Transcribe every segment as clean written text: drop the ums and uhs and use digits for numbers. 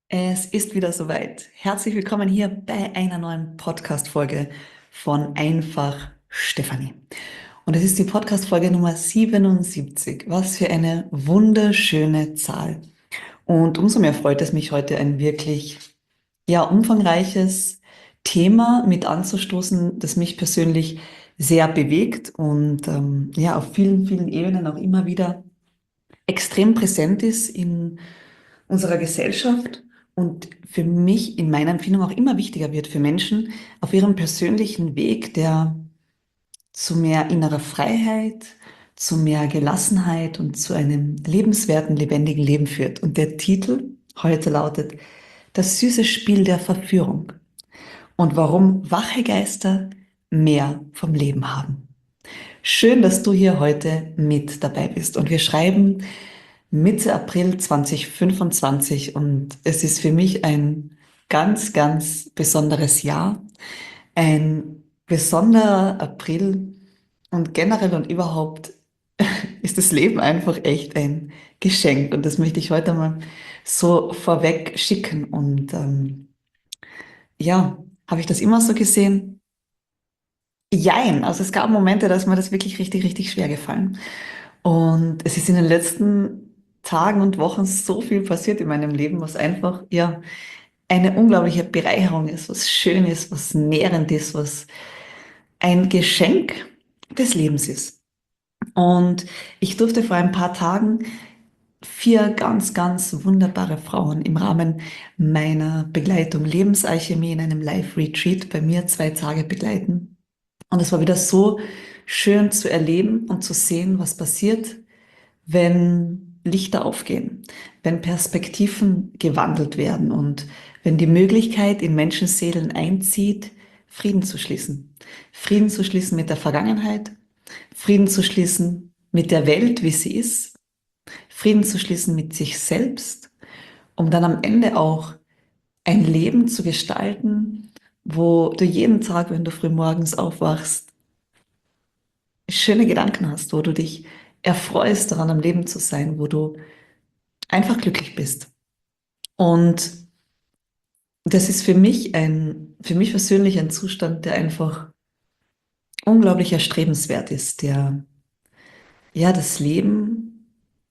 Es ist wieder soweit. Herzlich willkommen hier bei einer neuen Podcast-Folge von Einfach Stefanie. Und es ist die Podcast-Folge Nummer 77. Was für eine wunderschöne Zahl. Und umso mehr freut es mich heute, ein wirklich, umfangreiches Thema mit anzustoßen, das mich persönlich sehr bewegt und auf vielen, vielen Ebenen auch immer wieder extrem präsent ist in unserer Gesellschaft und für mich in meiner Empfindung auch immer wichtiger wird für Menschen auf ihrem persönlichen Weg, der zu mehr innerer Freiheit, zu mehr Gelassenheit und zu einem lebenswerten, lebendigen Leben führt. Und der Titel heute lautet Das süße Spiel der Verführung und warum wache Geister mehr vom Leben haben. Schön, dass du hier heute mit dabei bist. Und wir schreiben Mitte April 2025 und es ist für mich ein ganz, ganz besonderes Jahr, ein besonderer April und generell und überhaupt ist das Leben einfach echt ein Geschenk und das möchte ich heute mal so vorweg schicken und habe ich das immer so gesehen? Jein, also es gab Momente, da ist mir das wirklich richtig, richtig schwer gefallen. Und es ist in den letzten Tagen und Wochen so viel passiert in meinem Leben, was einfach, eine unglaubliche Bereicherung ist, was schön ist, was nährend ist, was ein Geschenk des Lebens ist. Und ich durfte vor ein paar Tagen vier ganz, ganz wunderbare Frauen im Rahmen meiner Begleitung Lebensalchemie in einem Live-Retreat bei mir 2 Tage begleiten. Und es war wieder so schön zu erleben und zu sehen, was passiert, wenn Lichter aufgehen, wenn Perspektiven gewandelt werden und wenn die Möglichkeit in Menschenseelen einzieht, Frieden zu schließen. Frieden zu schließen mit der Vergangenheit, Frieden zu schließen mit der Welt, wie sie ist, Frieden zu schließen mit sich selbst, um dann am Ende auch ein Leben zu gestalten, wo du jeden Tag, wenn du früh morgens aufwachst, schöne Gedanken hast, wo du dich erfreust daran, am Leben zu sein, wo du einfach glücklich bist. Und das ist für mich persönlich ein Zustand, der einfach unglaublich erstrebenswert ist, der ja das Leben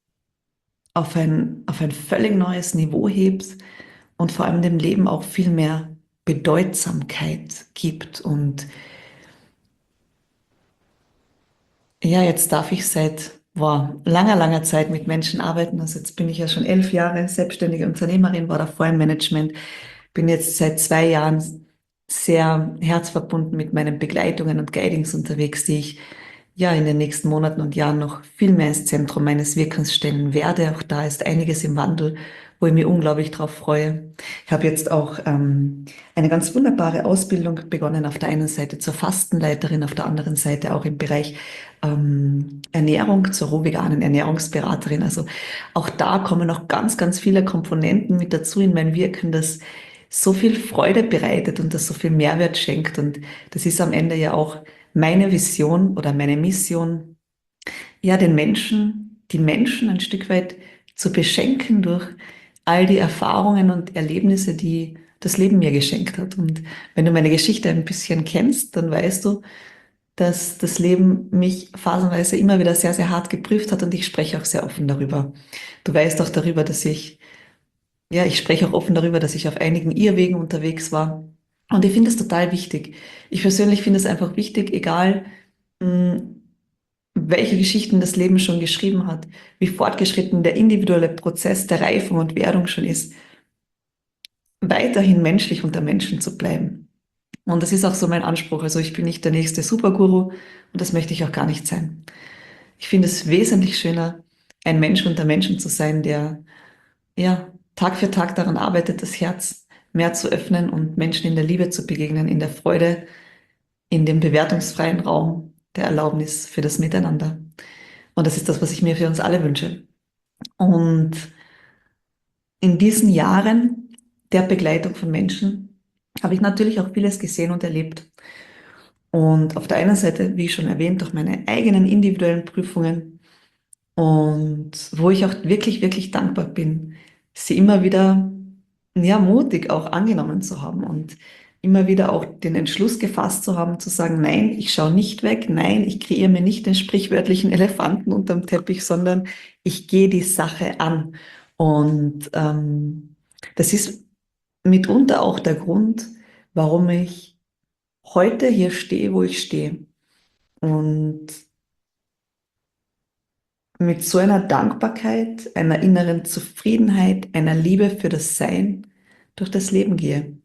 auf ein völlig neues Niveau hebt und vor allem dem Leben auch viel mehr Bedeutsamkeit gibt. Und ja, jetzt darf ich seit langer, langer Zeit mit Menschen arbeiten. Also jetzt bin ich ja schon 11 Jahre selbstständige Unternehmerin, war davor im Management, bin jetzt seit 2 Jahren sehr herzverbunden mit meinen Begleitungen und Guidings unterwegs, die ich ja in den nächsten Monaten und Jahren noch viel mehr ins Zentrum meines Wirkens stellen werde. Auch da ist einiges im Wandel, wo ich mich unglaublich drauf freue. Ich habe jetzt auch eine ganz wunderbare Ausbildung begonnen, auf der einen Seite zur Fastenleiterin, auf der anderen Seite auch im Bereich Ernährung, zur rohveganen Ernährungsberaterin. Also auch da kommen noch ganz, ganz viele Komponenten mit dazu in mein Wirken, das so viel Freude bereitet und das so viel Mehrwert schenkt. Und das ist am Ende ja auch meine Vision oder meine Mission, ja, die Menschen ein Stück weit zu beschenken durch all die Erfahrungen und Erlebnisse, die das Leben mir geschenkt hat. Und wenn du meine Geschichte ein bisschen kennst, dann weißt du, dass das Leben mich phasenweise immer wieder sehr, sehr hart geprüft hat und ich spreche auch sehr offen darüber. Du weißt auch darüber, ich spreche auch offen darüber, dass ich auf einigen Irrwegen unterwegs war. Und ich finde es total wichtig. Ich persönlich finde es einfach wichtig, egal, mh, welche Geschichten das Leben schon geschrieben hat, wie fortgeschritten der individuelle Prozess der Reifung und Werdung schon ist, weiterhin menschlich unter Menschen zu bleiben. Und das ist auch so mein Anspruch. Also ich bin nicht der nächste Superguru und das möchte ich auch gar nicht sein. Ich finde es wesentlich schöner, ein Mensch unter Menschen zu sein, der Tag für Tag daran arbeitet, das Herz mehr zu öffnen und Menschen in der Liebe zu begegnen, in der Freude, in dem bewertungsfreien Raum der Erlaubnis für das Miteinander. Und das ist das, was ich mir für uns alle wünsche. Und in diesen Jahren der Begleitung von Menschen habe ich natürlich auch vieles gesehen und erlebt. Und auf der einen Seite, wie schon erwähnt, durch meine eigenen individuellen Prüfungen und wo ich auch wirklich, wirklich dankbar bin, sie immer wieder ja, mutig auch angenommen zu haben und immer wieder auch den Entschluss gefasst zu haben, zu sagen, nein, ich schaue nicht weg, nein, ich kreiere mir nicht den sprichwörtlichen Elefanten unterm Teppich, sondern ich gehe die Sache an. Und das ist mitunter auch der Grund, warum ich heute hier stehe, wo ich stehe. Und mit so einer Dankbarkeit, einer inneren Zufriedenheit, einer Liebe für das Sein durch das Leben gehe.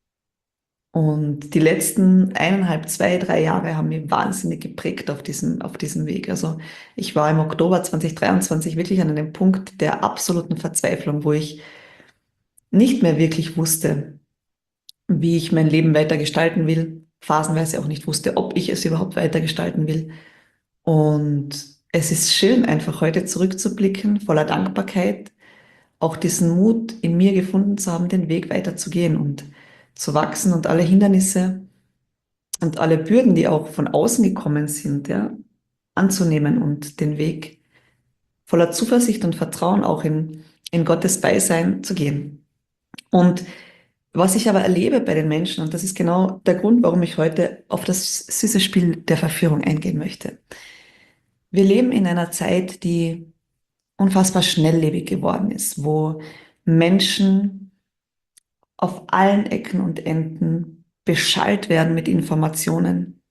Und die letzten 1,5, 2, 3 Jahre haben mich wahnsinnig geprägt auf diesem Weg. Also ich war im Oktober 2023 wirklich an einem Punkt der absoluten Verzweiflung, wo ich nicht mehr wirklich wusste, wie ich mein Leben weiter gestalten will, phasenweise auch nicht wusste, ob ich es überhaupt weiter gestalten will. Und es ist schön, einfach heute zurückzublicken, voller Dankbarkeit, auch diesen Mut in mir gefunden zu haben, den Weg weiterzugehen und zu wachsen und alle Hindernisse und alle Bürden, die auch von außen gekommen sind, ja, anzunehmen und den Weg voller Zuversicht und Vertrauen auch in Gottes Beisein zu gehen. Und was ich aber erlebe bei den Menschen, und das ist genau der Grund, warum ich heute auf das süße Spiel der Verführung eingehen möchte. Wir leben in einer Zeit, die unfassbar schnelllebig geworden ist, wo Menschen auf allen Ecken und Enden beschallt werden mit Informationen,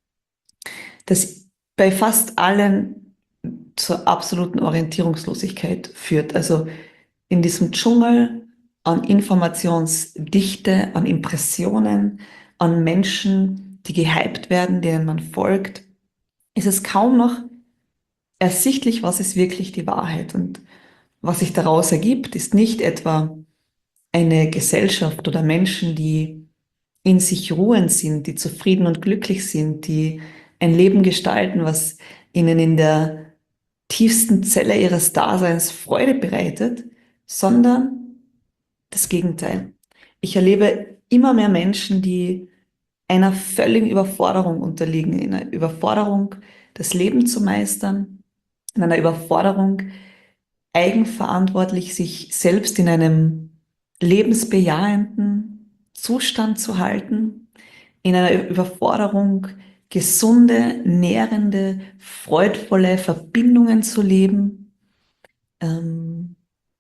das bei fast allen zur absoluten Orientierungslosigkeit führt. Also in diesem Dschungel an Informationsdichte, an Impressionen, an Menschen, die gehypt werden, denen man folgt, ist es kaum noch ersichtlich, was ist wirklich die Wahrheit. Und was sich daraus ergibt, ist nicht etwa eine Gesellschaft oder Menschen, die in sich ruhend sind, die zufrieden und glücklich sind, die ein Leben gestalten, was ihnen in der tiefsten Zelle ihres Daseins Freude bereitet, sondern das Gegenteil. Ich erlebe immer mehr Menschen, die einer völligen Überforderung unterliegen, in einer Überforderung, das Leben zu meistern, in einer Überforderung, eigenverantwortlich sich selbst in einem lebensbejahenden Zustand zu halten, in einer Überforderung, gesunde, nährende, freudvolle Verbindungen zu leben. Ähm,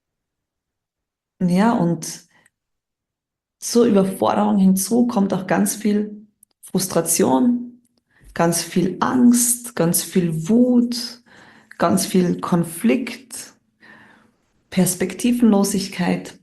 ja, und zur Überforderung hinzu kommt auch ganz viel Frustration, ganz viel Angst, ganz viel Wut, ganz viel Konflikt, Perspektivenlosigkeit.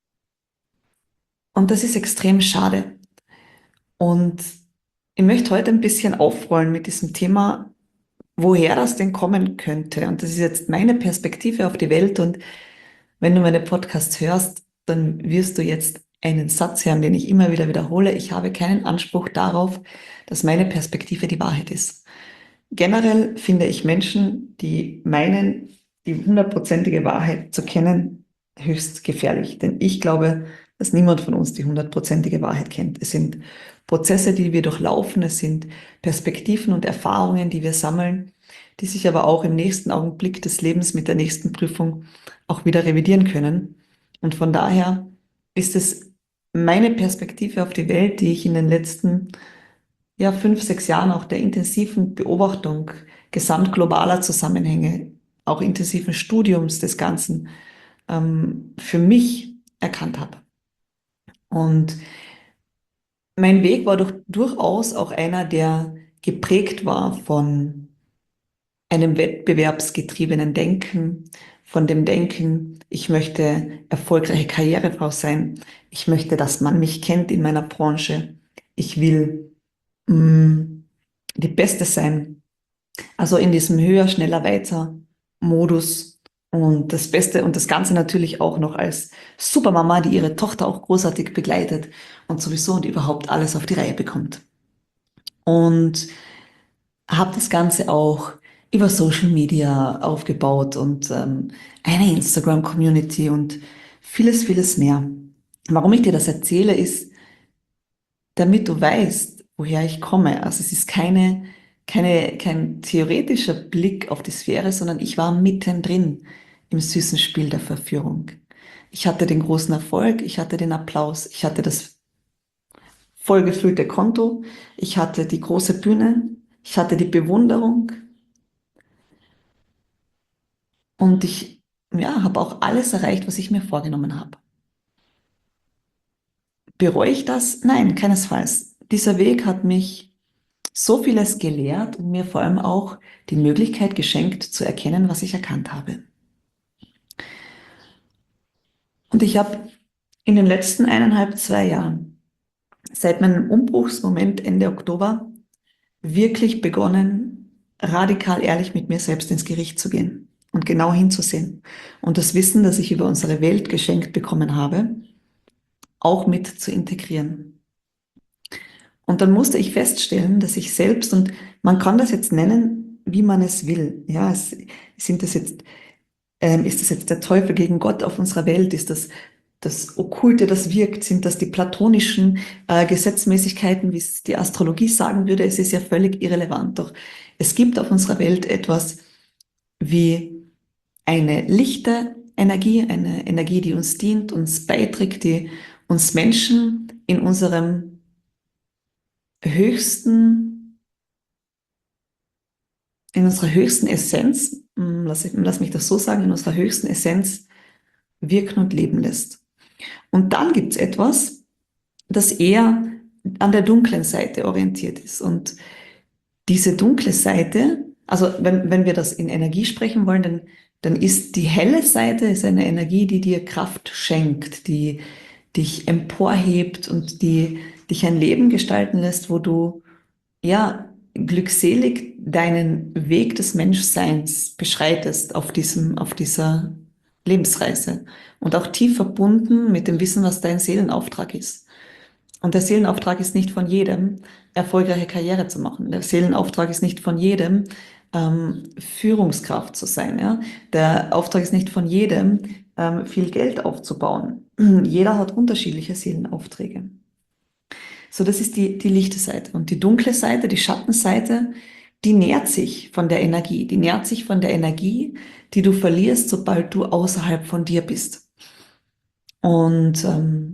Und das ist extrem schade. Und ich möchte heute ein bisschen aufrollen mit diesem Thema, woher das denn kommen könnte. Und das ist jetzt meine Perspektive auf die Welt. Und wenn du meine Podcasts hörst, dann wirst du jetzt einen Satz hören, den ich immer wieder wiederhole. Ich habe keinen Anspruch darauf, dass meine Perspektive die Wahrheit ist. Generell finde ich Menschen, die meinen, die hundertprozentige Wahrheit zu kennen, höchst gefährlich. Denn ich glaube, dass niemand von uns die hundertprozentige Wahrheit kennt. Es sind Prozesse, die wir durchlaufen, es sind Perspektiven und Erfahrungen, die wir sammeln, die sich aber auch im nächsten Augenblick des Lebens mit der nächsten Prüfung auch wieder revidieren können. Und von daher ist es meine Perspektive auf die Welt, die ich in den letzten 5, 6 Jahren auch der intensiven Beobachtung gesamtglobaler Zusammenhänge, auch intensiven Studiums des Ganzen für mich erkannt habe. Und mein Weg war doch durchaus auch einer, der geprägt war von einem wettbewerbsgetriebenen Denken, von dem Denken, ich möchte erfolgreiche Karrierefrau sein, ich möchte, dass man mich kennt in meiner Branche, ich will mh, die Beste sein. Also in diesem höher, schneller, weiter Modus. Und das Beste und das Ganze natürlich auch noch als Supermama, die ihre Tochter auch großartig begleitet und sowieso und überhaupt alles auf die Reihe bekommt. Und habe das Ganze auch über Social Media aufgebaut und eine Instagram-Community und vieles, vieles mehr. Warum ich dir das erzähle, ist, damit du weißt, woher ich komme. Also es ist kein theoretischer Blick auf die Sphäre, sondern ich war mittendrin im süßen Spiel der Verführung. Ich hatte den großen Erfolg, ich hatte den Applaus, ich hatte das vollgefüllte Konto, ich hatte die große Bühne, ich hatte die Bewunderung und ich, ja, habe auch alles erreicht, was ich mir vorgenommen habe. Bereue ich das? Nein, keinesfalls. Dieser Weg hat mich so vieles gelehrt und mir vor allem auch die Möglichkeit geschenkt, zu erkennen, was ich erkannt habe. Und ich habe in den letzten 2 Jahren, seit meinem Umbruchsmoment Ende Oktober, wirklich begonnen, radikal ehrlich mit mir selbst ins Gericht zu gehen und genau hinzusehen und das Wissen, das ich über unsere Welt geschenkt bekommen habe, auch mit zu integrieren. Und dann musste ich feststellen, dass ich selbst, und man kann das jetzt nennen, wie man es will. Ja, sind das jetzt, ist das jetzt der Teufel gegen Gott auf unserer Welt? Ist das das Okkulte, das wirkt? Sind das die platonischen Gesetzmäßigkeiten, wie es die Astrologie sagen würde? Es ist ja völlig irrelevant. Doch es gibt auf unserer Welt etwas wie eine lichte Energie, eine Energie, die uns dient, uns beiträgt, die uns Menschen höchsten, in unserer höchsten Essenz, lass mich das so sagen, in unserer höchsten Essenz wirken und leben lässt. Und dann gibt's etwas, das eher an der dunklen Seite orientiert ist. Und diese dunkle Seite, also wenn wir das in Energie sprechen wollen, dann ist die helle Seite ist eine Energie, die dir Kraft schenkt, die dich emporhebt und die dich ein Leben gestalten lässt, wo du ja glückselig deinen Weg des Menschseins beschreitest auf dieser Lebensreise und auch tief verbunden mit dem Wissen, was dein Seelenauftrag ist. Und der Seelenauftrag ist nicht von jedem, erfolgreiche Karriere zu machen. Der Seelenauftrag ist nicht von jedem, Führungskraft zu sein. Ja? Der Auftrag ist nicht von jedem, viel Geld aufzubauen. Jeder hat unterschiedliche Seelenaufträge. So, das ist die lichte Seite. Und die dunkle Seite, die Schattenseite, die nährt sich von der Energie. Die nährt sich von der Energie, die du verlierst, sobald du außerhalb von dir bist. Und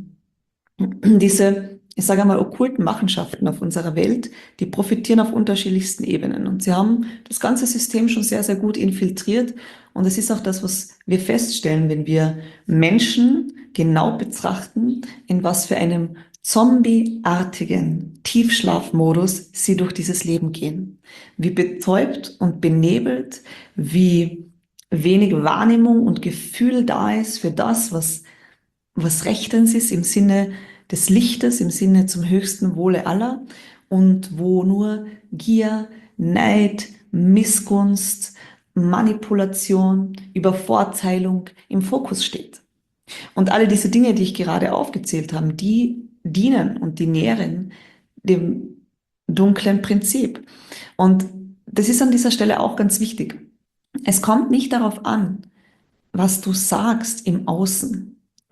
diese, ich sage einmal, okkulten Machenschaften auf unserer Welt, die profitieren auf unterschiedlichsten Ebenen. Und sie haben das ganze System schon sehr, sehr gut infiltriert. Und es ist auch das, was wir feststellen, wenn wir Menschen genau betrachten, in was für einem zombieartigen Tiefschlafmodus sie durch dieses Leben gehen. Wie betäubt und benebelt, wie wenig Wahrnehmung und Gefühl da ist für das, was rechtens ist im Sinne des Lichtes, im Sinne zum höchsten Wohle aller und wo nur Gier, Neid, Missgunst, Manipulation, Übervorteilung im Fokus steht. Und alle diese Dinge, die ich gerade aufgezählt habe, die dienen und die nähren dem dunklen Prinzip. Und das ist an dieser Stelle auch ganz wichtig. Es kommt nicht darauf an, was du sagst im Außen,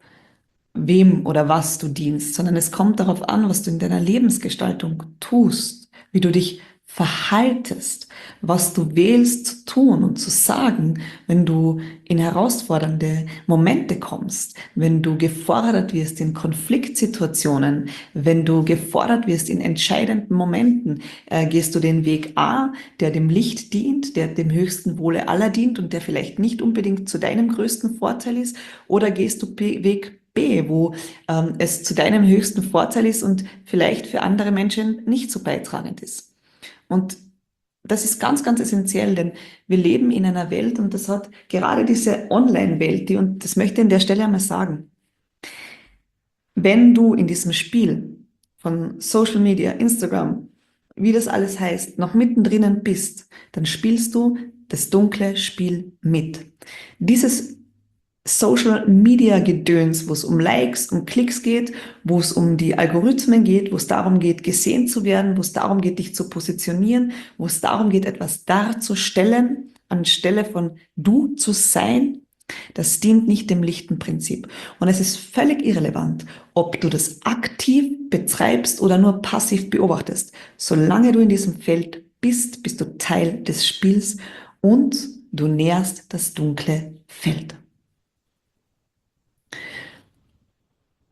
wem oder was du dienst, sondern es kommt darauf an, was du in deiner Lebensgestaltung tust, wie du dich verhaltest, was du wählst zu tun und zu sagen, wenn du in herausfordernde Momente kommst, wenn du gefordert wirst in Konfliktsituationen, wenn du gefordert wirst in entscheidenden Momenten, gehst du den Weg A, der dem Licht dient, der dem höchsten Wohle aller dient und der vielleicht nicht unbedingt zu deinem größten Vorteil ist, oder gehst du Weg B, wo es zu deinem höchsten Vorteil ist und vielleicht für andere Menschen nicht so beitragend ist. Und das ist ganz, ganz essentiell, denn wir leben in einer Welt und das hat gerade diese Online-Welt, und das möchte ich an der Stelle einmal sagen, wenn du in diesem Spiel von Social Media, Instagram, wie das alles heißt, noch mittendrin bist, dann spielst du das dunkle Spiel mit. Dieses Social Media Gedöns, wo es um Likes, um Klicks geht, wo es um die Algorithmen geht, wo es darum geht, gesehen zu werden, wo es darum geht, dich zu positionieren, wo es darum geht, etwas darzustellen, anstelle von du zu sein, das dient nicht dem lichten Prinzip. Und es ist völlig irrelevant, ob du das aktiv betreibst oder nur passiv beobachtest. Solange du in diesem Feld bist, bist du Teil des Spiels und du nährst das dunkle Feld.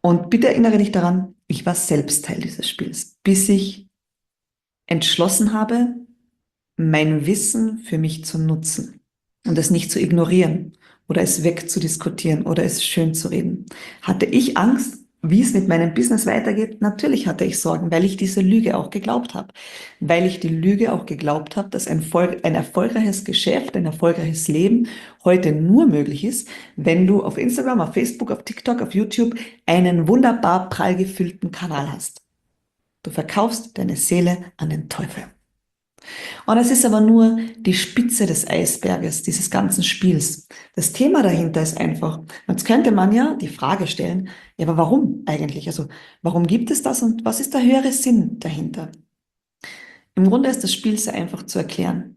Und bitte erinnere dich daran, ich war selbst Teil dieses Spiels, bis ich entschlossen habe, mein Wissen für mich zu nutzen und es nicht zu ignorieren oder es wegzudiskutieren oder es schön zu reden. Hatte ich Angst, wie es mit meinem Business weitergeht? Natürlich hatte ich Sorgen, weil ich diese Lüge auch geglaubt habe. Weil ich die Lüge auch geglaubt habe, dass ein erfolgreiches Geschäft, ein erfolgreiches Leben heute nur möglich ist, wenn du auf Instagram, auf Facebook, auf TikTok, auf YouTube einen wunderbar prall gefüllten Kanal hast. Du verkaufst deine Seele an den Teufel. Und es ist aber nur die Spitze des Eisberges dieses ganzen Spiels. Das Thema dahinter ist einfach, jetzt könnte man ja die Frage stellen, ja, aber warum eigentlich? Also, warum gibt es das und was ist der höhere Sinn dahinter? Im Grunde ist das Spiel sehr einfach zu erklären.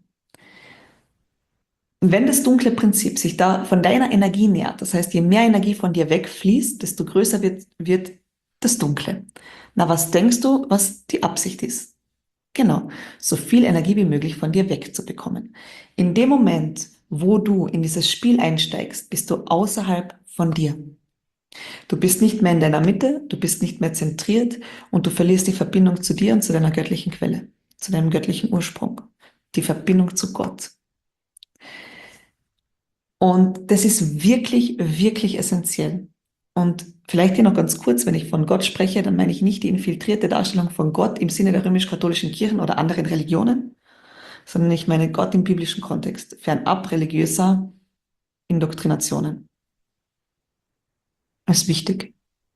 Wenn das dunkle Prinzip sich da von deiner Energie nähert, das heißt, je mehr Energie von dir wegfließt, desto größer wird das Dunkle. Na, was denkst du, was die Absicht ist? Genau, so viel Energie wie möglich von dir wegzubekommen. In dem Moment, wo du in dieses Spiel einsteigst, bist du außerhalb von dir. Du bist nicht mehr in deiner Mitte, du bist nicht mehr zentriert und du verlierst die Verbindung zu dir und zu deiner göttlichen Quelle, zu deinem göttlichen Ursprung, die Verbindung zu Gott. Und das ist wirklich, wirklich essentiell. Und vielleicht hier noch ganz kurz, wenn ich von Gott spreche, dann meine ich nicht die infiltrierte Darstellung von Gott im Sinne der römisch-katholischen Kirchen oder anderen Religionen, sondern ich meine Gott im biblischen Kontext, fernab religiöser Indoktrinationen. Das ist wichtig.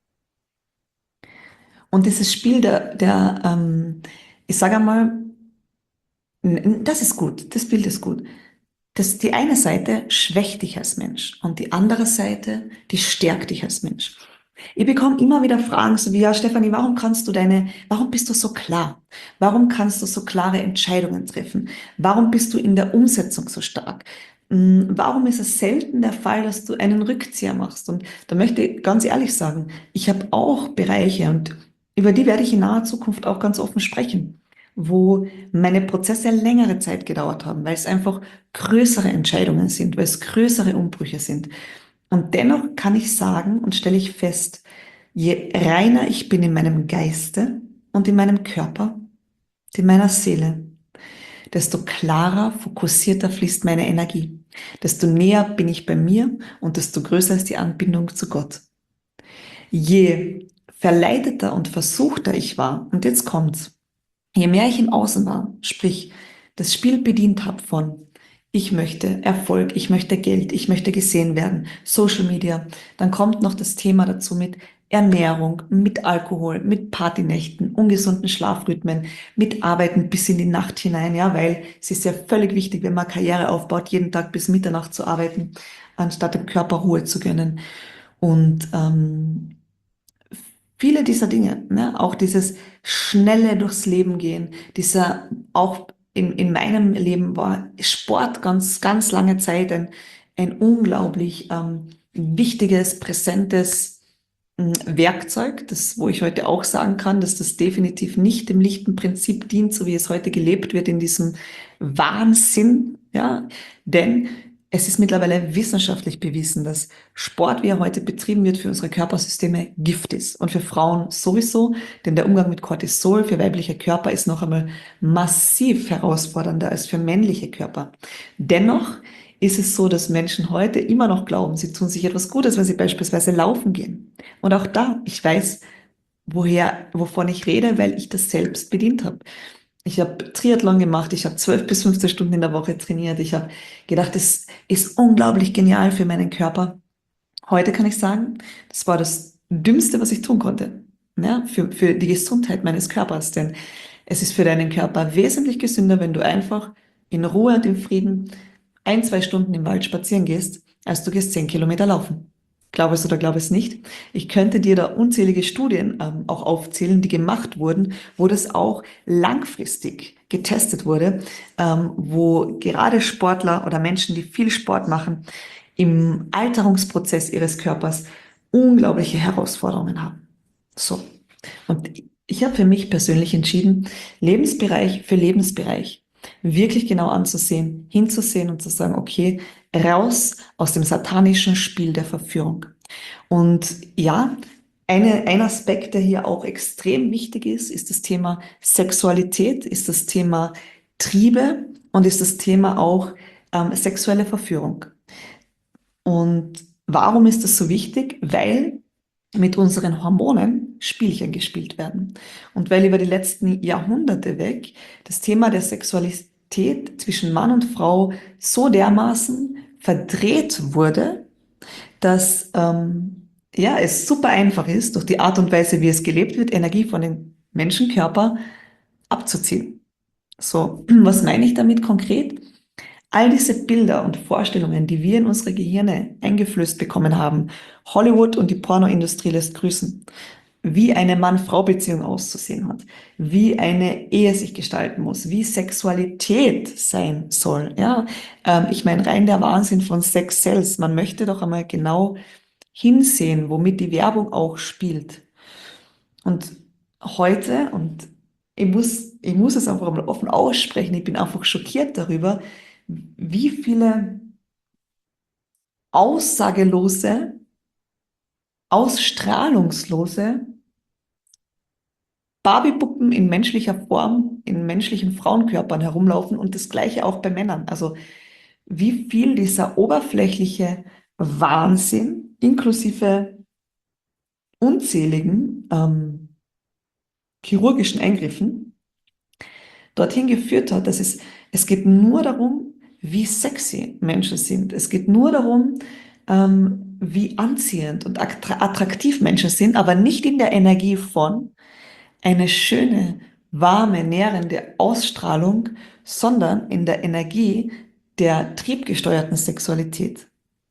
Und dieses Spiel ich sage einmal, das ist gut, das Bild ist gut. Die eine Seite schwächt dich als Mensch und die andere Seite, die stärkt dich als Mensch. Ich bekomme immer wieder Fragen, so wie, ja, Stefanie, warum bist du so klar? Warum kannst du so klare Entscheidungen treffen? Warum bist du in der Umsetzung so stark? Warum ist es selten der Fall, dass du einen Rückzieher machst? Und da möchte ich ganz ehrlich sagen, ich habe auch Bereiche und über die werde ich in naher Zukunft auch ganz offen sprechen, wo meine Prozesse längere Zeit gedauert haben, weil es einfach größere Entscheidungen sind, weil es größere Umbrüche sind. Und dennoch kann ich sagen und stelle ich fest, je reiner ich bin in meinem Geiste und in meinem Körper, in meiner Seele, desto klarer, fokussierter fließt meine Energie. Desto näher bin ich bei mir und desto größer ist die Anbindung zu Gott. Je verleiteter und versuchter ich war, und jetzt kommt's, je mehr ich im Außen war, sprich das Spiel bedient habe von ich möchte Erfolg, ich möchte Geld, ich möchte gesehen werden, Social Media, dann kommt noch das Thema dazu mit Ernährung, mit Alkohol, mit Partynächten, ungesunden Schlafrhythmen, mit Arbeiten bis in die Nacht hinein, ja, weil es ist ja völlig wichtig, wenn man Karriere aufbaut, jeden Tag bis Mitternacht zu arbeiten, anstatt dem Körper Ruhe zu gönnen. Und viele dieser Dinge, ne? Auch dieses schnelle durchs Leben gehen, auch in meinem Leben war Sport ganz, ganz lange Zeit ein unglaublich wichtiges, präsentes Werkzeug, wo ich heute auch sagen kann, dass das definitiv nicht dem lichten Prinzip dient, so wie es heute gelebt wird in diesem Wahnsinn, ja, denn es ist mittlerweile wissenschaftlich bewiesen, dass Sport, wie er heute betrieben wird, für unsere Körpersysteme Gift ist. Und für Frauen sowieso, denn der Umgang mit Cortisol für weibliche Körper ist noch einmal massiv herausfordernder als für männliche Körper. Dennoch ist es so, dass Menschen heute immer noch glauben, sie tun sich etwas Gutes, wenn sie beispielsweise laufen gehen. Und auch da, ich weiß, wovon ich rede, weil ich das selbst bedient habe. Ich habe Triathlon gemacht, ich habe 12 bis 15 Stunden in der Woche trainiert. Ich habe gedacht, das ist unglaublich genial für meinen Körper. Heute kann ich sagen, das war das Dümmste, was ich tun konnte, ja, für die Gesundheit meines Körpers. Denn es ist für deinen Körper wesentlich gesünder, wenn du einfach in Ruhe und in Frieden 1, 2 Stunden im Wald spazieren gehst, als du gehst 10 Kilometer laufen. Glaub es oder glaub es nicht. Ich könnte dir da unzählige Studien auch aufzählen, die gemacht wurden, wo das auch langfristig getestet wurde, wo gerade Sportler oder Menschen, die viel Sport machen, im Alterungsprozess ihres Körpers unglaubliche Herausforderungen haben. So. Und ich habe für mich persönlich entschieden, Lebensbereich für Lebensbereich wirklich genau anzusehen, hinzusehen und zu sagen, okay, raus aus dem satanischen Spiel der Verführung. Und ja, ein Aspekt, der hier auch extrem wichtig ist das Thema Sexualität, ist das Thema Triebe und ist das Thema auch sexuelle Verführung. Und warum ist das so wichtig? Weil mit unseren Hormonen Spielchen gespielt werden. Und weil über die letzten Jahrhunderte weg das Thema der Sexualität zwischen Mann und Frau so dermaßen verdreht wurde, dass ja, es super einfach ist, durch die Art und Weise, wie es gelebt wird, Energie von dem Menschenkörper abzuziehen. So, was meine ich damit konkret? All diese Bilder und Vorstellungen, die wir in unsere Gehirne eingeflößt bekommen haben, Hollywood und die Pornoindustrie lässt grüßen, wie eine Mann-Frau-Beziehung auszusehen hat, wie eine Ehe sich gestalten muss, wie Sexualität sein soll. Ja, ich meine, rein der Wahnsinn von Sex Sells. Man möchte doch einmal genau hinsehen, womit die Werbung auch spielt. Und heute, und ich muss es einfach mal offen aussprechen, ich bin einfach schockiert darüber, wie viele aussagelose, ausstrahlungslose Barbiepuppen in menschlicher Form, in menschlichen Frauenkörpern herumlaufen und das Gleiche auch bei Männern. Also wie viel dieser oberflächliche Wahnsinn inklusive unzähligen chirurgischen Eingriffen dorthin geführt hat, dass es geht nur darum, wie sexy Menschen sind. Es geht nur darum, wie anziehend und attraktiv Menschen sind, aber nicht in der Energie von eine schöne, warme, nährende Ausstrahlung, sondern in der Energie der triebgesteuerten Sexualität.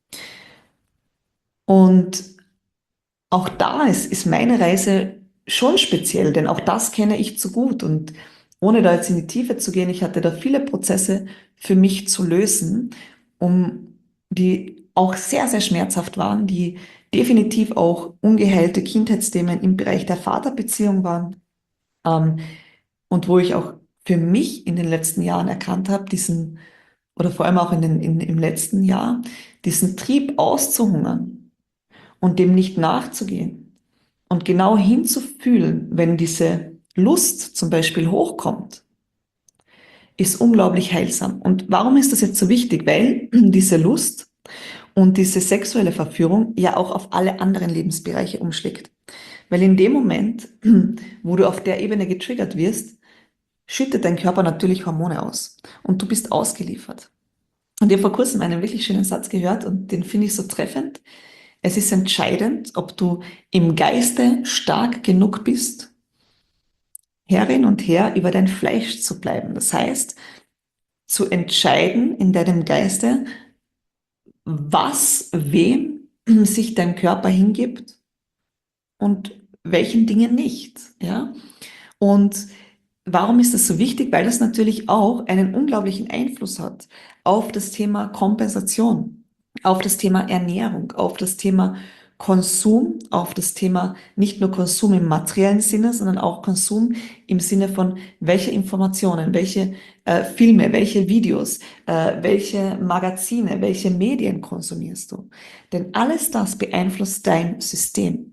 Und auch da ist meine Reise schon speziell, denn auch das kenne ich zu gut. Und ohne da jetzt in die Tiefe zu gehen, ich hatte da viele Prozesse für mich zu lösen, die auch sehr, sehr schmerzhaft waren, die definitiv auch ungeheilte Kindheitsthemen im Bereich der Vaterbeziehung waren, ähm, und wo ich auch für mich in den letzten Jahren erkannt habe, oder vor allem auch im letzten Jahr, diesen Trieb auszuhungern und dem nicht nachzugehen und genau hinzufühlen, wenn diese Lust zum Beispiel hochkommt, ist unglaublich heilsam. Und warum ist das jetzt so wichtig? Weil diese Lust und diese sexuelle Verführung ja auch auf alle anderen Lebensbereiche umschlägt. Weil in dem Moment, wo du auf der Ebene getriggert wirst, schüttet dein Körper natürlich Hormone aus und du bist ausgeliefert. Und ich habe vor kurzem einen wirklich schönen Satz gehört und den finde ich so treffend. Es ist entscheidend, ob du im Geiste stark genug bist, Herrin und Herr über dein Fleisch zu bleiben. Das heißt, zu entscheiden in deinem Geiste, wem sich dein Körper hingibt und welchen Dingen nicht. Ja? Und warum ist das so wichtig? Weil das natürlich auch einen unglaublichen Einfluss hat auf das Thema Kompensation, auf das Thema Ernährung, auf das Thema Konsum, auf das Thema nicht nur Konsum im materiellen Sinne, sondern auch Konsum im Sinne von welche Informationen, welche Filme, welche Videos, welche Magazine, welche Medien konsumierst du. Denn alles das beeinflusst dein System.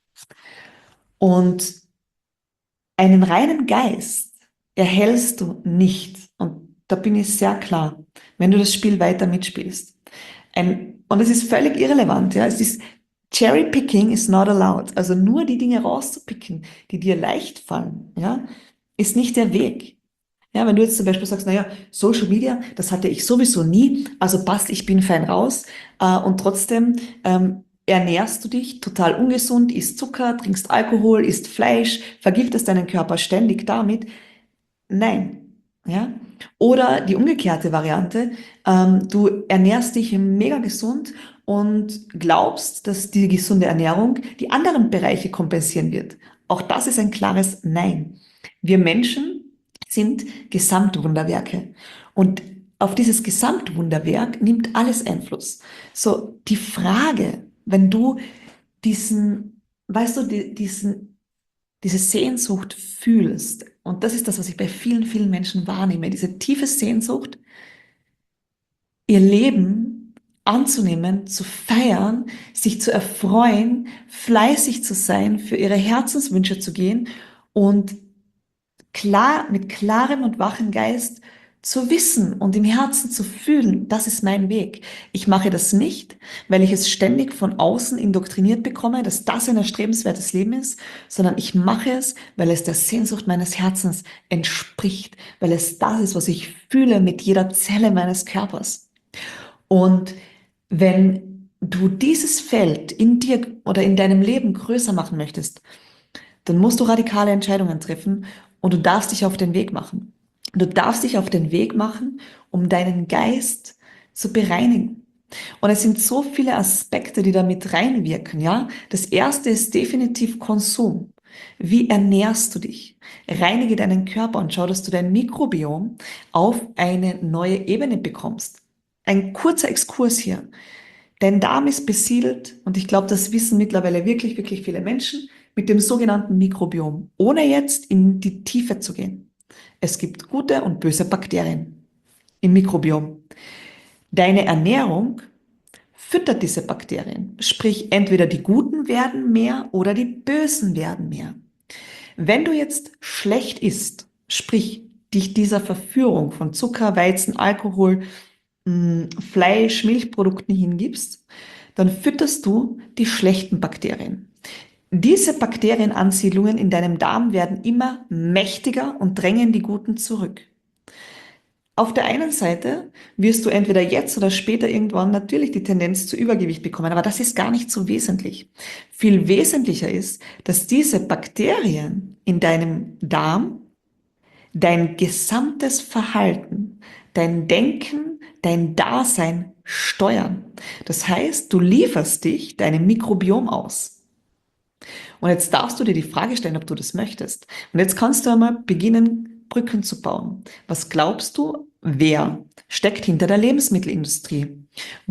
Und einen reinen Geist erhältst du nicht. Und da bin ich sehr klar, wenn du das Spiel weiter mitspielst. Und es ist völlig irrelevant, ja. Es ist, Cherry Picking is not allowed. Also nur die Dinge rauszupicken, die dir leicht fallen, ja, ist nicht der Weg. Ja, wenn du jetzt zum Beispiel sagst, naja, Social Media, das hatte ich sowieso nie, also passt, ich bin fein raus, und trotzdem ernährst du dich total ungesund, isst Zucker, trinkst Alkohol, isst Fleisch, vergiftest deinen Körper ständig damit. Nein, ja. Oder die umgekehrte Variante, du ernährst dich mega gesund und glaubst, dass die gesunde Ernährung die anderen Bereiche kompensieren wird. Auch das ist ein klares Nein. Wir Menschen sind Gesamtwunderwerke. Und auf dieses Gesamtwunderwerk nimmt alles Einfluss. So, die Frage, wenn du weißt du, diese Sehnsucht fühlst, und das ist das, was ich bei vielen, vielen Menschen wahrnehme, diese tiefe Sehnsucht, ihr Leben anzunehmen, zu feiern, sich zu erfreuen, fleißig zu sein, für ihre Herzenswünsche zu gehen und mit klarem und wachem Geist zu wissen und im Herzen zu fühlen, das ist mein Weg. Ich mache das nicht, weil ich es ständig von außen indoktriniert bekomme, dass das ein erstrebenswertes Leben ist, sondern ich mache es, weil es der Sehnsucht meines Herzens entspricht, weil es das ist, was ich fühle mit jeder Zelle meines Körpers. Und wenn du dieses Feld in dir oder in deinem Leben größer machen möchtest, dann musst du radikale Entscheidungen treffen und du darfst dich auf den Weg machen. Du darfst dich auf den Weg machen, um deinen Geist zu bereinigen. Und es sind so viele Aspekte, die da mit reinwirken, ja. Das erste ist definitiv Konsum. Wie ernährst du dich? Reinige deinen Körper und schau, dass du dein Mikrobiom auf eine neue Ebene bekommst. Ein kurzer Exkurs hier. Dein Darm ist besiedelt, und ich glaube, das wissen mittlerweile wirklich, wirklich viele Menschen, mit dem sogenannten Mikrobiom, ohne jetzt in die Tiefe zu gehen. Es gibt gute und böse Bakterien im Mikrobiom. Deine Ernährung füttert diese Bakterien, sprich entweder die Guten werden mehr oder die Bösen werden mehr. Wenn du jetzt schlecht isst, sprich dich dieser Verführung von Zucker, Weizen, Alkohol, Fleisch, Milchprodukten hingibst, dann fütterst du die schlechten Bakterien. Diese Bakterienansiedlungen in deinem Darm werden immer mächtiger und drängen die Guten zurück. Auf der einen Seite wirst du entweder jetzt oder später irgendwann natürlich die Tendenz zu Übergewicht bekommen, aber das ist gar nicht so wesentlich. Viel wesentlicher ist, dass diese Bakterien in deinem Darm dein gesamtes Verhalten, dein Denken, dein Dasein steuern. Das heißt, du lieferst dich deinem Mikrobiom aus. Und jetzt darfst du dir die Frage stellen, ob du das möchtest. Und jetzt kannst du einmal beginnen, Brücken zu bauen. Was glaubst du, wer steckt hinter der Lebensmittelindustrie?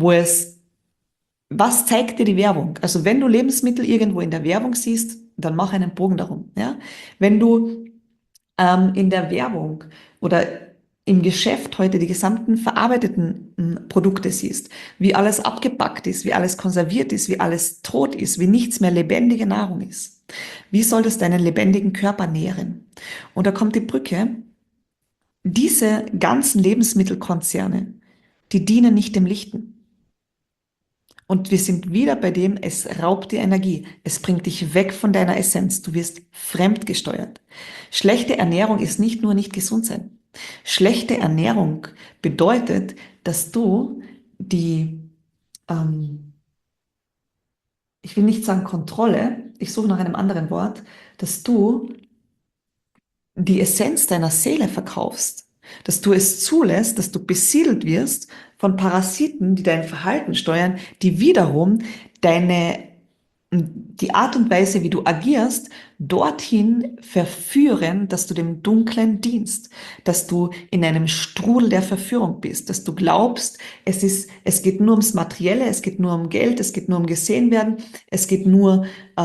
Was zeigt dir die Werbung? Also wenn du Lebensmittel irgendwo in der Werbung siehst, dann mach einen Bogen darum. Ja? Wenn du in der Werbung oder im Geschäft heute die gesamten verarbeiteten Produkte siehst, wie alles abgepackt ist, wie alles konserviert ist, wie alles tot ist, wie nichts mehr lebendige Nahrung ist. Wie soll das deinen lebendigen Körper nähren? Und da kommt die Brücke. Diese ganzen Lebensmittelkonzerne, die dienen nicht dem Lichten. Und wir sind wieder bei dem, es raubt dir Energie. Es bringt dich weg von deiner Essenz. Du wirst fremdgesteuert. Schlechte Ernährung ist nicht nur nicht gesund sein. Schlechte Ernährung bedeutet, dass du ähm, ich will nicht sagen Kontrolle, ich suche nach einem anderen Wort, dass du die Essenz deiner Seele verkaufst, dass du es zulässt, dass du besiedelt wirst von Parasiten, die dein Verhalten steuern, die wiederum die Art und Weise, wie du agierst, dorthin verführen, dass du dem Dunklen dienst, dass du in einem Strudel der Verführung bist, dass du glaubst, es geht nur ums Materielle, es geht nur um Geld, es geht nur um gesehen werden, es geht nur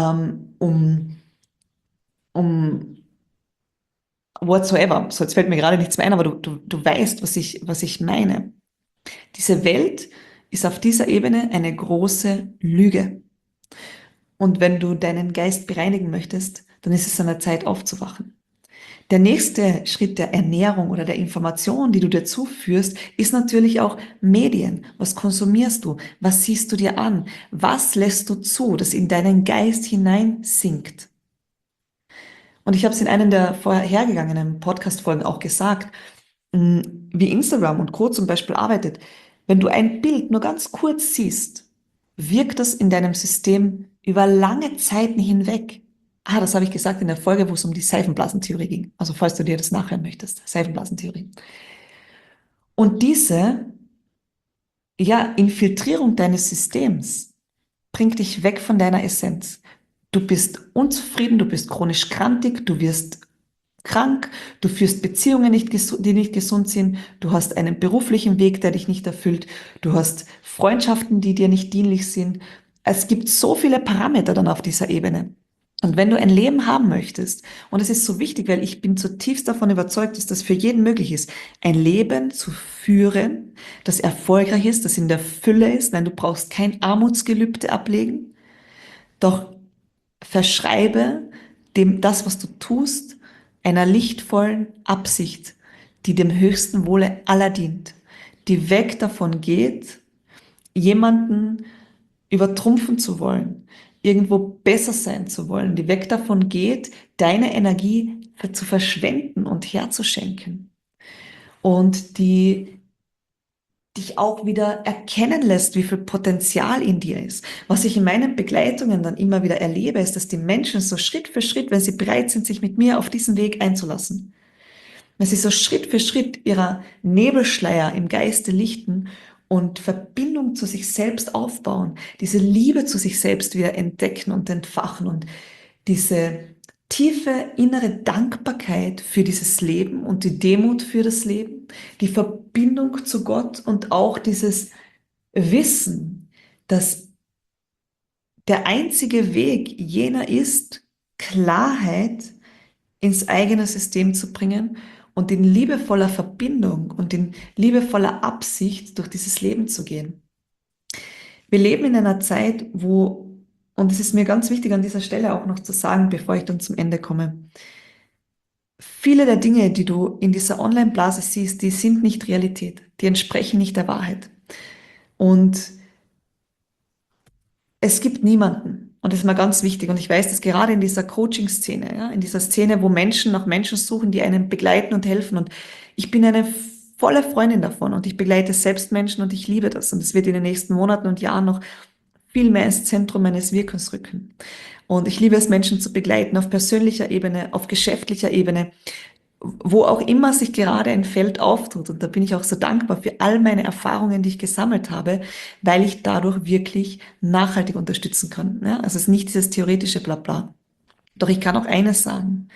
um whatsoever. So, jetzt fällt mir gerade nichts mehr ein, aber du weißt, was ich meine. Diese Welt ist auf dieser Ebene eine große Lüge. Und wenn du deinen Geist bereinigen möchtest, dann ist es an der Zeit aufzuwachen. Der nächste Schritt der Ernährung oder der Information, die du dir zuführst, ist natürlich auch Medien. Was konsumierst du? Was siehst du dir an? Was lässt du zu, das in deinen Geist hineinsinkt? Und ich habe es in einem der vorhergegangenen Podcast-Folgen auch gesagt, wie Instagram und Co. zum Beispiel arbeitet. Wenn du ein Bild nur ganz kurz siehst, wirkt das in deinem System über lange Zeiten hinweg. Das habe ich gesagt in der Folge, wo es um die Seifenblasentheorie ging. Also falls du dir das nachhören möchtest, Seifenblasentheorie. Und diese, Infiltrierung deines Systems bringt dich weg von deiner Essenz. Du bist unzufrieden, du bist chronisch krantig, du wirst krank, du führst Beziehungen, die nicht gesund sind, du hast einen beruflichen Weg, der dich nicht erfüllt, du hast Freundschaften, die dir nicht dienlich sind. Es gibt so viele Parameter dann auf dieser Ebene. Und wenn du ein Leben haben möchtest, und es ist so wichtig, weil ich bin zutiefst davon überzeugt, dass das für jeden möglich ist, ein Leben zu führen, das erfolgreich ist, das in der Fülle ist. Nein, du brauchst kein Armutsgelübde ablegen, doch verschreibe dem das, was du tust, einer lichtvollen Absicht, die dem höchsten Wohle aller dient, die weg davon geht, jemanden übertrumpfen zu wollen, irgendwo besser sein zu wollen, die weg davon geht, deine Energie zu verschwenden und herzuschenken und die dich auch wieder erkennen lässt, wie viel Potenzial in dir ist. Was ich in meinen Begleitungen dann immer wieder erlebe, ist, dass die Menschen so Schritt für Schritt, wenn sie bereit sind, sich mit mir auf diesen Weg einzulassen, wenn sie so Schritt für Schritt ihrer Nebelschleier im Geiste lichten und Verbindung zu sich selbst aufbauen, diese Liebe zu sich selbst wieder entdecken und entfachen und diese tiefe innere Dankbarkeit für dieses Leben und die Demut für das Leben, die Verbindung zu Gott und auch dieses Wissen, dass der einzige Weg jener ist, Klarheit ins eigene System zu bringen und in liebevoller Verbindung und in liebevoller Absicht durch dieses Leben zu gehen. Wir leben in einer Zeit, wo, und es ist mir ganz wichtig an dieser Stelle auch noch zu sagen, bevor ich dann zum Ende komme, viele der Dinge, die du in dieser Online-Blase siehst, die sind nicht Realität, die entsprechen nicht der Wahrheit. Und es gibt niemanden, und das ist mal ganz wichtig, und ich weiß, dass gerade in dieser Coaching-Szene, ja, in dieser Szene, wo Menschen nach Menschen suchen, die einen begleiten und helfen, und ich bin eine volle Freundin davon und ich begleite selbst Menschen und ich liebe das und es wird in den nächsten Monaten und Jahren noch viel mehr ins Zentrum meines Wirkens rücken. Und ich liebe es, Menschen zu begleiten auf persönlicher Ebene, auf geschäftlicher Ebene, wo auch immer sich gerade ein Feld auftut. Und da bin ich auch so dankbar für all meine Erfahrungen, die ich gesammelt habe, weil ich dadurch wirklich nachhaltig unterstützen kann. Ja, also es ist nicht dieses theoretische Blabla. Doch ich kann auch eines sagen.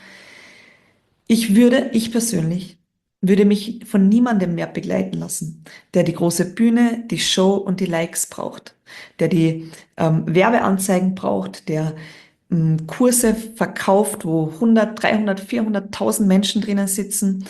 Ich persönlich, würde mich von niemandem mehr begleiten lassen, der die große Bühne, die Show und die Likes braucht, der die Werbeanzeigen braucht, der Kurse verkauft, wo 100, 300, 400.000 Menschen drinnen sitzen,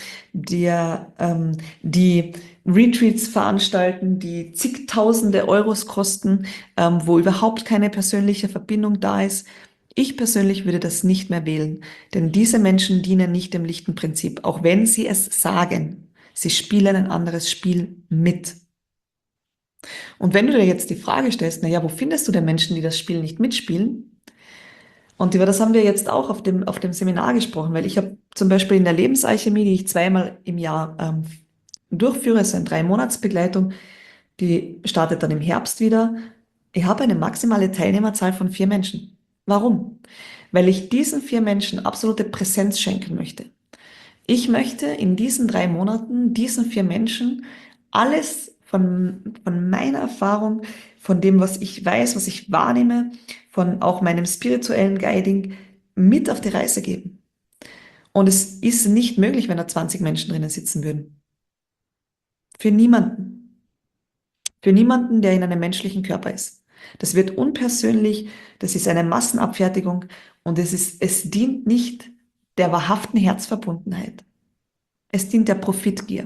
die Retreats veranstalten, die zigtausende Euros kosten, wo überhaupt keine persönliche Verbindung da ist. Ich persönlich würde das nicht mehr wählen, denn diese Menschen dienen nicht dem Lichtenprinzip, auch wenn sie es sagen. Sie spielen ein anderes Spiel mit. Und wenn du dir jetzt die Frage stellst, na ja, wo findest du denn Menschen, die das Spiel nicht mitspielen? Und über das haben wir jetzt auch auf dem Seminar gesprochen, weil ich habe zum Beispiel in der Lebensalchemie, die ich zweimal im Jahr durchführe, ist eine 3-Monats-Begleitung, die startet dann im Herbst wieder. Ich habe eine maximale Teilnehmerzahl von 4 Menschen. Warum? Weil ich diesen 4 Menschen absolute Präsenz schenken möchte. Ich möchte in diesen 3 Monaten diesen 4 Menschen alles von meiner Erfahrung, von dem, was ich weiß, was ich wahrnehme, von auch meinem spirituellen Guiding mit auf die Reise geben. Und es ist nicht möglich, wenn da 20 Menschen drinnen sitzen würden. Für niemanden. Für niemanden, der in einem menschlichen Körper ist. Das wird unpersönlich, das ist eine Massenabfertigung und es dient nicht der wahrhaften Herzverbundenheit. Es dient der Profitgier.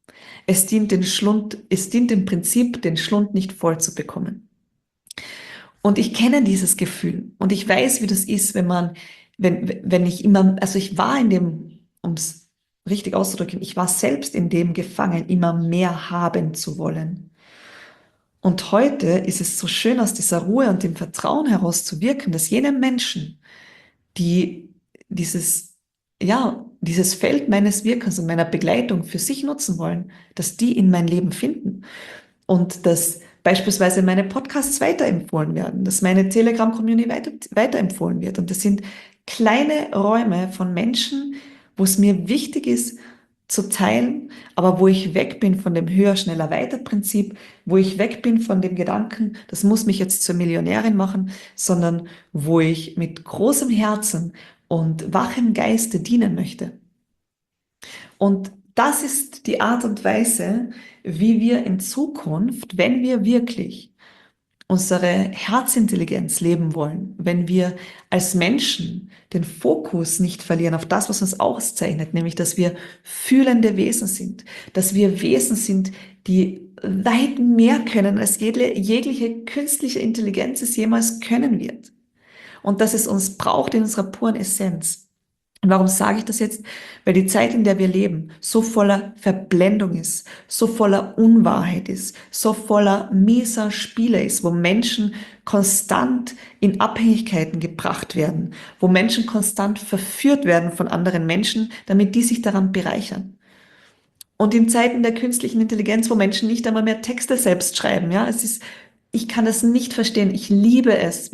Es dient dem Prinzip, den Schlund nicht voll zu bekommen. Und ich kenne dieses Gefühl und ich weiß, wie das ist, wenn ich immer, also ich war in dem, um es richtig auszudrücken, ich war selbst in dem gefangen, immer mehr haben zu wollen. Und heute ist es so schön, aus dieser Ruhe und dem Vertrauen heraus zu wirken, dass jene Menschen, die dieses Feld meines Wirkens und meiner Begleitung für sich nutzen wollen, dass die in mein Leben finden und dass beispielsweise meine Podcasts weiterempfohlen werden, dass meine Telegram-Community weiterempfohlen wird. Und das sind kleine Räume von Menschen, wo es mir wichtig ist, zu teilen, aber wo ich weg bin von dem höher, schneller, weiter Prinzip, wo ich weg bin von dem Gedanken, das muss mich jetzt zur Millionärin machen, sondern wo ich mit großem Herzen und wachem Geiste dienen möchte. Und das ist die Art und Weise, wie wir in Zukunft, wenn wir wirklich unsere Herzintelligenz leben wollen, wenn wir als Menschen den Fokus nicht verlieren auf das, was uns auszeichnet, nämlich dass wir fühlende Wesen sind, dass wir Wesen sind, die weit mehr können, als jegliche künstliche Intelligenz es jemals können wird. Und dass es uns braucht in unserer puren Essenz. Und warum sage ich das jetzt? Weil die Zeit, in der wir leben, so voller Verblendung ist, so voller Unwahrheit ist, so voller mieser Spiele ist, wo Menschen konstant in Abhängigkeiten gebracht werden, wo Menschen konstant verführt werden von anderen Menschen, damit die sich daran bereichern. Und in Zeiten der künstlichen Intelligenz, wo Menschen nicht einmal mehr Texte selbst schreiben, ja, ich kann das nicht verstehen. Ich liebe es,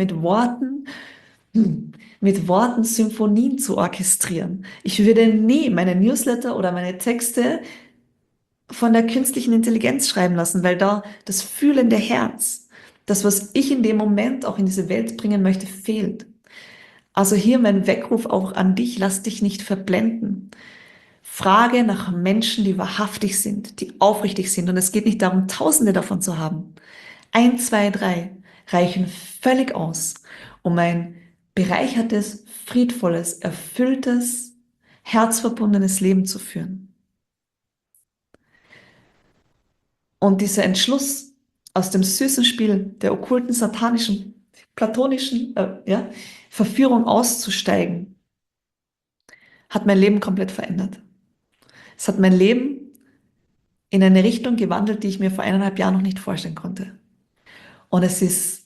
mit Worten Symphonien zu orchestrieren. Ich würde nie meine Newsletter oder meine Texte von der künstlichen Intelligenz schreiben lassen, weil da das fühlende Herz, das, was ich in dem Moment auch in diese Welt bringen möchte, fehlt. Also hier mein Weckruf auch an dich, lass dich nicht verblenden. Frage nach Menschen, die wahrhaftig sind, die aufrichtig sind. Und es geht nicht darum, Tausende davon zu haben. 1, 2, 3 reichen völlig aus, um ein bereichertes, friedvolles, erfülltes, herzverbundenes Leben zu führen. Und dieser Entschluss aus dem süßen Spiel der okkulten, satanischen, platonischen Verführung auszusteigen, hat mein Leben komplett verändert. Es hat mein Leben in eine Richtung gewandelt, die ich mir vor 1,5 Jahren noch nicht vorstellen konnte. Und es ist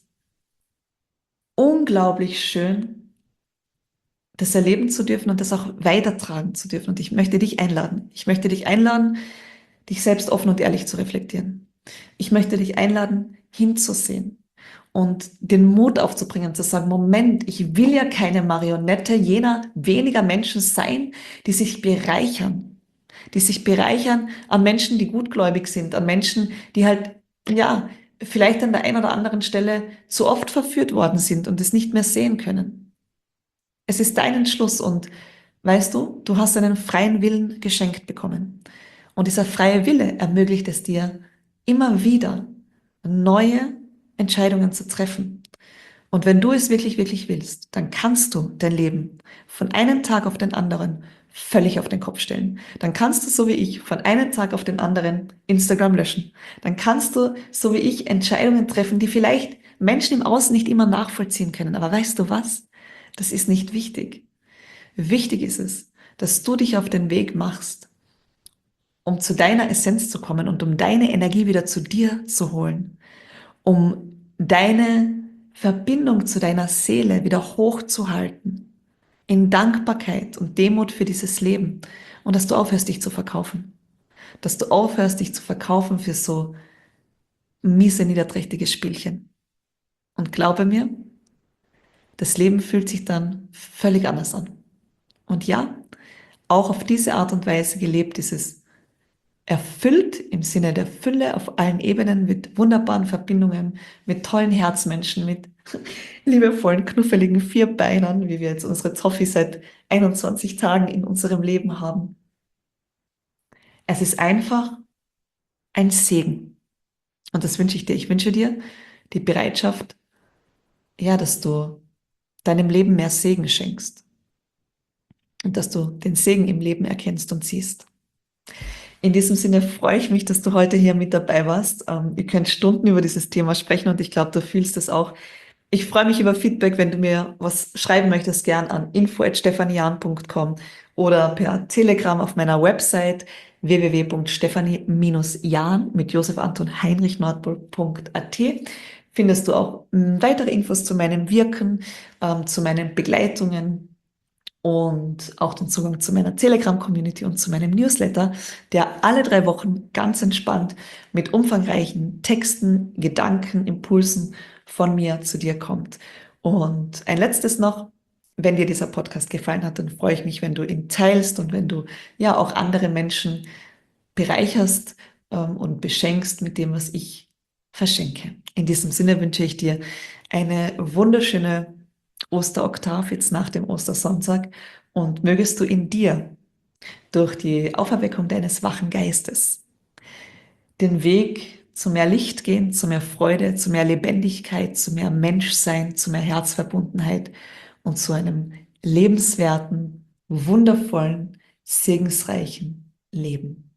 unglaublich schön, das erleben zu dürfen und das auch weitertragen zu dürfen. Und ich möchte dich einladen. Ich möchte dich einladen, dich selbst offen und ehrlich zu reflektieren. Ich möchte dich einladen, hinzusehen und den Mut aufzubringen, zu sagen, Moment, ich will ja keine Marionette jener weniger Menschen sein, die sich bereichern. Die sich bereichern an Menschen, die gutgläubig sind, an Menschen, die halt, ja, vielleicht an der einen oder anderen Stelle zu oft verführt worden sind und es nicht mehr sehen können. Es ist dein Entschluss und weißt du, du hast einen freien Willen geschenkt bekommen. Und dieser freie Wille ermöglicht es dir, immer wieder neue Entscheidungen zu treffen. Und wenn du es wirklich, wirklich willst, dann kannst du dein Leben von einem Tag auf den anderen völlig auf den Kopf stellen. Dann kannst du, so wie ich, von einem Tag auf den anderen Instagram löschen. Dann kannst du, so wie ich, Entscheidungen treffen, die vielleicht Menschen im Außen nicht immer nachvollziehen können. Aber weißt du was? Das ist nicht wichtig. Wichtig ist es, dass du dich auf den Weg machst, um zu deiner Essenz zu kommen und um deine Energie wieder zu dir zu holen, um deine Verbindung zu deiner Seele wieder hochzuhalten, in Dankbarkeit und Demut für dieses Leben und dass du aufhörst, dich zu verkaufen, dass du aufhörst, dich zu verkaufen für so miese, niederträchtige Spielchen. Und glaube mir, das Leben fühlt sich dann völlig anders an. Und ja, auch auf diese Art und Weise gelebt ist es erfüllt im Sinne der Fülle auf allen Ebenen mit wunderbaren Verbindungen, mit tollen Herzmenschen, mit liebevollen, knuffeligen Vierbeinern, wie wir jetzt unsere Zoffi seit 21 Tagen in unserem Leben haben. Es ist einfach ein Segen. Und das wünsche ich dir. Ich wünsche dir die Bereitschaft, ja, dass du deinem Leben mehr Segen schenkst und dass du den Segen im Leben erkennst und siehst. In diesem Sinne freue ich mich, dass du heute hier mit dabei warst. Ihr könnt Stunden über dieses Thema sprechen und ich glaube, du fühlst es auch. Ich freue mich über Feedback, wenn du mir was schreiben möchtest, gern an info@stephaniejahn.com oder per Telegram auf meiner Website www.stephanie-jahn mit Josef Anton Heinrich Nordpol.at findest du auch weitere Infos zu meinem Wirken, zu meinen Begleitungen und auch den Zugang zu meiner Telegram-Community und zu meinem Newsletter, der alle 3 Wochen ganz entspannt mit umfangreichen Texten, Gedanken, Impulsen von mir zu dir kommt. Und ein letztes noch, wenn dir dieser Podcast gefallen hat, dann freue ich mich, wenn du ihn teilst und wenn du ja auch andere Menschen bereicherst und beschenkst mit dem, was ich verschenke. In diesem Sinne wünsche ich dir eine wunderschöne Osteroktav jetzt nach dem Ostersonntag und mögest du in dir durch die Auferweckung deines wachen Geistes den Weg zu mehr Licht gehen, zu mehr Freude, zu mehr Lebendigkeit, zu mehr Menschsein, zu mehr Herzverbundenheit und zu einem lebenswerten, wundervollen, segensreichen Leben.